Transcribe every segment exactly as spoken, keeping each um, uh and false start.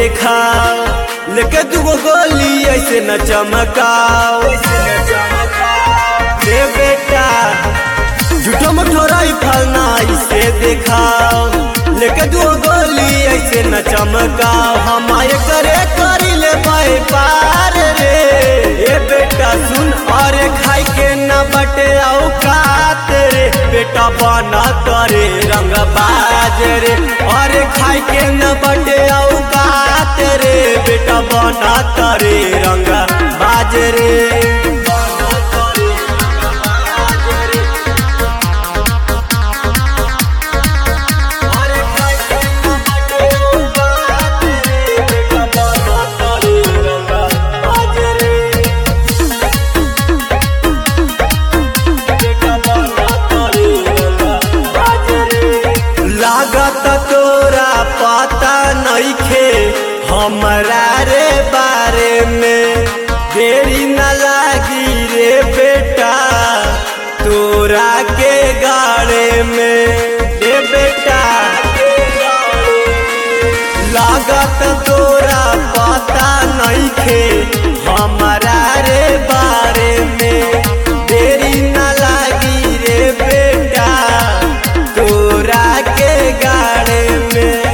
देखाओ, लेके दुगो गोली ऐसे न चमकाओ। रे बेटा झूठो मूठो राइफल ना इसे देखाओ, लेके दुगो गोली ऐसे न चमकाओ। हमारे करे करी ले भाई पार रे। ए बेटा सुन और खाई के न बटे औकात रे। बेटा बना करे रंग बाज रे, और खाई के न बटे औकात रे। बेटा बना करे रंग बाज रे। लागत तोरा पता नइखे हमरा रे बारे में, देरी न लागी रे बेटा तोरा के गाड़े में। रे बेटा लागत तोरा पता नइखे हमरा रे बारे में, देरी न लागी रे बेटा तोरा के गाड़े में।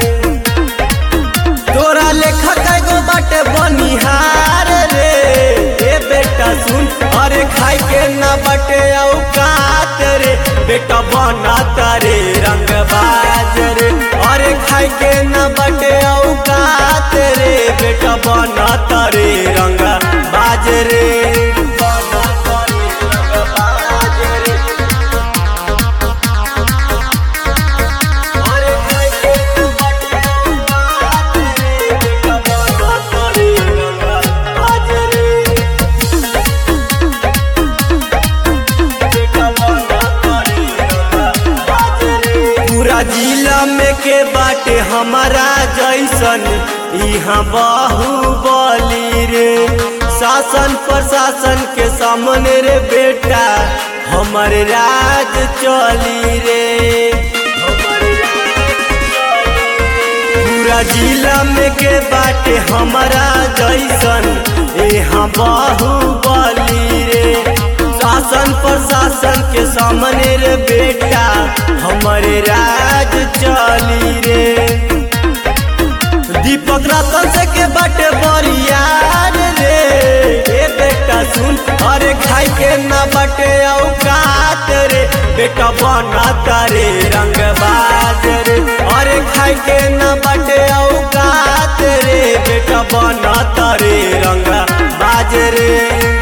तोरा लेखा कईगो बाटे बनिहार रे। ए बेटा सुन अरे खाई के ना बाटे औकात रे। बेटा बना तारे रंग बाज रे, अरे खाई के ना बाटे औकात रे। बेटा बना तारे रंग बाज रे। जिला में के बाटे हमारा जैसन यहाँ बाहुबली रे। शासन प्रशासन के सामने रे बेटा हमारे राज चली रे। पूरा जिला में के बाटे हमारा जैसन यहाँ बाहुबली रे। शासन प्रशासन के सामने रे बेटा हमारे राज चली रे। दीपक रतन से के बाटे बरियार रे। ए बेटा सुन अरे खाई के ना बाटे औकात रे। बेटा बना तारे रंग बाज रे, अरे खाई के ना बाटे औकात रे। बेटा बना तारे रंग बाज रे।